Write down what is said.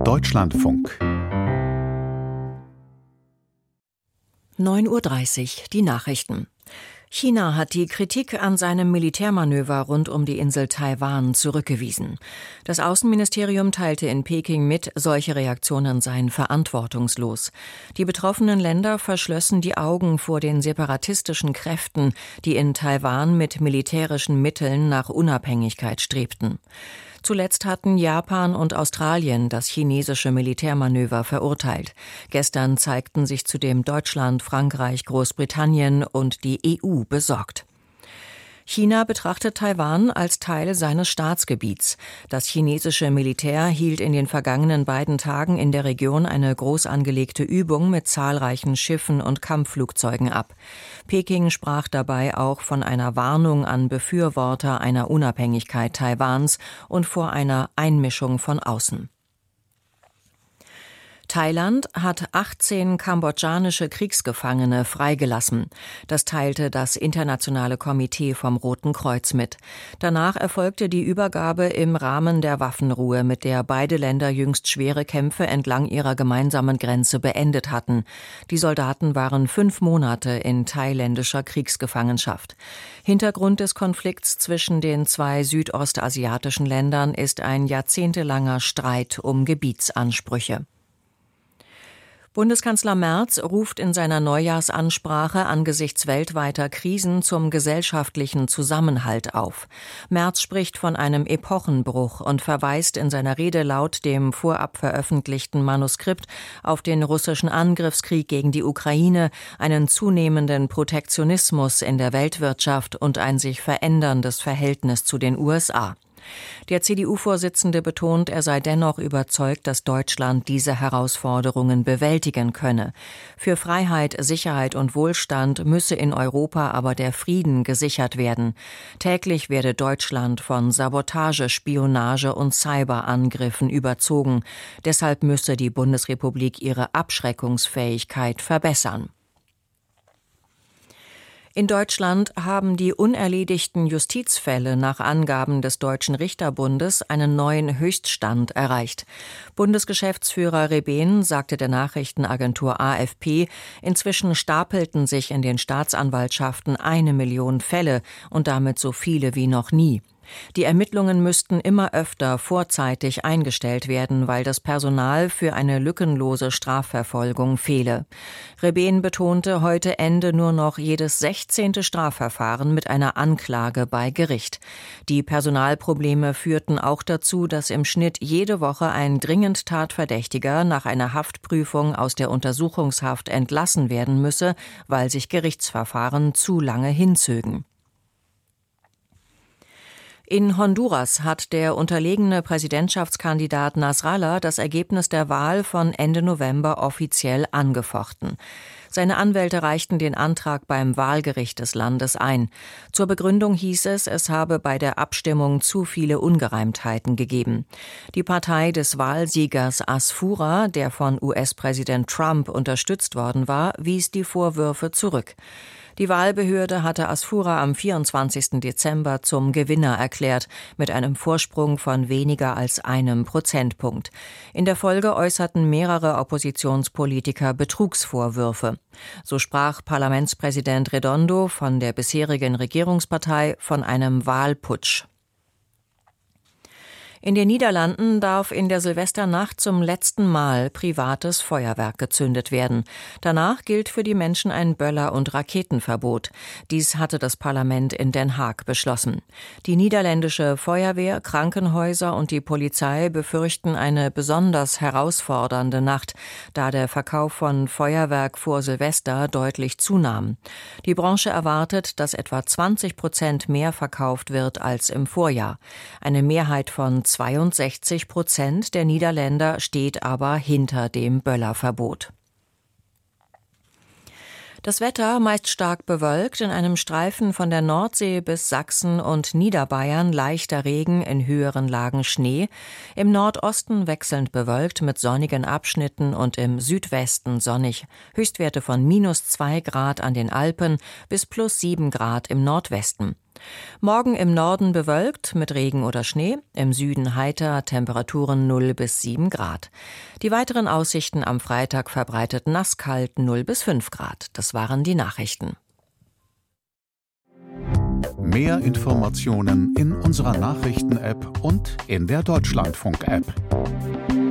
Deutschlandfunk 9:30 Uhr, die Nachrichten. China hat die Kritik an seinem Militärmanöver rund um die Insel Taiwan zurückgewiesen. Das Außenministerium teilte in Peking mit, solche Reaktionen seien verantwortungslos. Die betroffenen Länder verschlössen die Augen vor den separatistischen Kräften, die in Taiwan mit militärischen Mitteln nach Unabhängigkeit strebten. Zuletzt hatten Japan und Australien das chinesische Militärmanöver verurteilt. Gestern zeigten sich zudem Deutschland, Frankreich, Großbritannien und die EU besorgt. China betrachtet Taiwan als Teil seines Staatsgebiets. Das chinesische Militär hielt in den vergangenen beiden Tagen in der Region eine groß angelegte Übung mit zahlreichen Schiffen und Kampfflugzeugen ab. Peking sprach dabei auch von einer Warnung an Befürworter einer Unabhängigkeit Taiwans und vor einer Einmischung von außen. Thailand hat 18 kambodschanische Kriegsgefangene freigelassen. Das teilte das Internationale Komitee vom Roten Kreuz mit. Danach erfolgte die Übergabe im Rahmen der Waffenruhe, mit der beide Länder jüngst schwere Kämpfe entlang ihrer gemeinsamen Grenze beendet hatten. Die Soldaten waren 5 Monate in thailändischer Kriegsgefangenschaft. Hintergrund des Konflikts zwischen den zwei südostasiatischen Ländern ist ein jahrzehntelanger Streit um Gebietsansprüche. Bundeskanzler Merz ruft in seiner Neujahrsansprache angesichts weltweiter Krisen zum gesellschaftlichen Zusammenhalt auf. Merz spricht von einem Epochenbruch und verweist in seiner Rede laut dem vorab veröffentlichten Manuskript auf den russischen Angriffskrieg gegen die Ukraine, einen zunehmenden Protektionismus in der Weltwirtschaft und ein sich veränderndes Verhältnis zu den USA. Der CDU-Vorsitzende betont, er sei dennoch überzeugt, dass Deutschland diese Herausforderungen bewältigen könne. Für Freiheit, Sicherheit und Wohlstand müsse in Europa aber der Frieden gesichert werden. Täglich werde Deutschland von Sabotage, Spionage und Cyberangriffen überzogen. Deshalb müsse die Bundesrepublik ihre Abschreckungsfähigkeit verbessern. In Deutschland haben die unerledigten Justizfälle nach Angaben des Deutschen Richterbundes einen neuen Höchststand erreicht. Bundesgeschäftsführer Rebehn sagte der Nachrichtenagentur AFP, inzwischen stapelten sich in den Staatsanwaltschaften 1 Million Fälle und damit so viele wie noch nie. Die Ermittlungen müssten immer öfter vorzeitig eingestellt werden, weil das Personal für eine lückenlose Strafverfolgung fehle. Rebehn betonte, heute ende nur noch jedes 16. Strafverfahren mit einer Anklage bei Gericht. Die Personalprobleme führten auch dazu, dass im Schnitt jede Woche ein dringend Tatverdächtiger nach einer Haftprüfung aus der Untersuchungshaft entlassen werden müsse, weil sich Gerichtsverfahren zu lange hinzögen. In Honduras hat der unterlegene Präsidentschaftskandidat Nasrallah das Ergebnis der Wahl von Ende November offiziell angefochten. Seine Anwälte reichten den Antrag beim Wahlgericht des Landes ein. Zur Begründung hieß es, es habe bei der Abstimmung zu viele Ungereimtheiten gegeben. Die Partei des Wahlsiegers Asfura, der von US-Präsident Trump unterstützt worden war, wies die Vorwürfe zurück. Die Wahlbehörde hatte Asfura am 24. Dezember zum Gewinner erklärt, mit einem Vorsprung von weniger als 1 Prozentpunkt. In der Folge äußerten mehrere Oppositionspolitiker Betrugsvorwürfe. So sprach Parlamentspräsident Redondo von der bisherigen Regierungspartei von einem Wahlputsch. In den Niederlanden darf in der Silvesternacht zum letzten Mal privates Feuerwerk gezündet werden. Danach gilt für die Menschen ein Böller- und Raketenverbot. Dies hatte das Parlament in Den Haag beschlossen. Die niederländische Feuerwehr, Krankenhäuser und die Polizei befürchten eine besonders herausfordernde Nacht, da der Verkauf von Feuerwerk vor Silvester deutlich zunahm. Die Branche erwartet, dass etwa 20% mehr verkauft wird als im Vorjahr. Eine Mehrheit von 62% der Niederländer steht aber hinter dem Böllerverbot. Das Wetter meist stark bewölkt, in einem Streifen von der Nordsee bis Sachsen und Niederbayern leichter Regen, in höheren Lagen Schnee, im Nordosten wechselnd bewölkt mit sonnigen Abschnitten und im Südwesten sonnig, Höchstwerte von -2 Grad an den Alpen bis +7 Grad im Nordwesten. Morgen im Norden bewölkt mit Regen oder Schnee, im Süden heiter, Temperaturen 0 bis 7 Grad. Die weiteren Aussichten am Freitag verbreitet nasskalt 0 bis 5 Grad. Das waren die Nachrichten. Mehr Informationen in unserer Nachrichten-App und in der Deutschlandfunk-App.